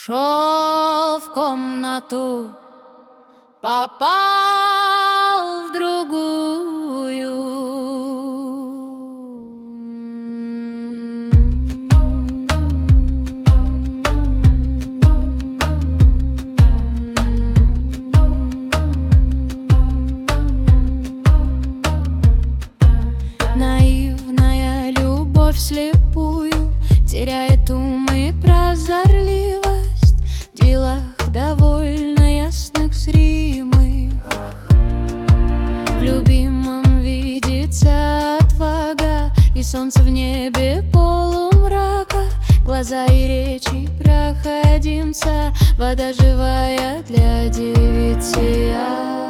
Шел в комнату, попал в другую. Наивная любовь вслепую теряет ум и прозорливость в делах довольно ясных, зримых. В любимом видится отвага, и солнце в небе полумрака, глаза и речи проходимца, вода живая для девицы.